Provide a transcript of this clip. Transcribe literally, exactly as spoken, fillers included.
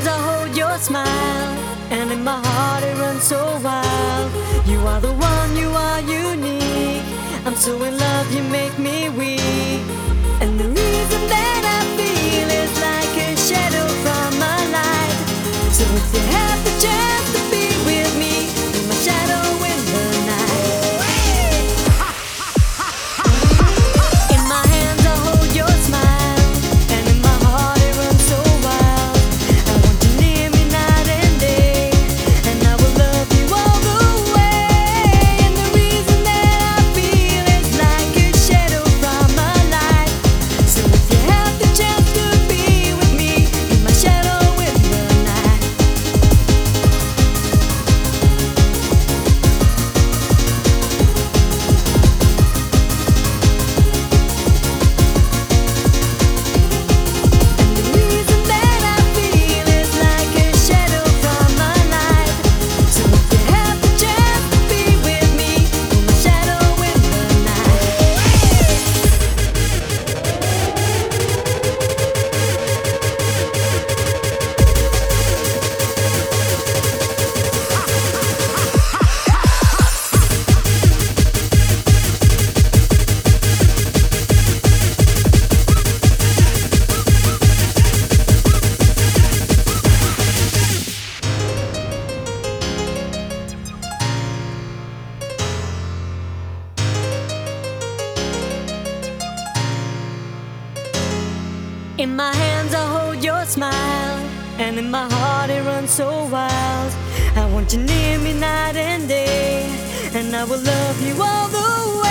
hands I hold your smile, and in my heart it runs so wild. You are the one, you are unique. I'm so in love, you make me weak. And the reason that I feel is like a shadow from my life. So if you have the chance to be with me, be my shadow in the night. In my hands I hold your smile, and in my heart it runs so wild. I want you near me night and day, and I will love you all the way. And the reason that I feel is like a shadow from my life. So if you have the chance to be with me, be my shadow in the night. And the reason that I feel is like a shadow from my life. So if you have the chance to be with me, be my shadow in the night. In my hands I hold your smile, and in my heart it runs so wild. I want you near me night and day, and I will love you all the way.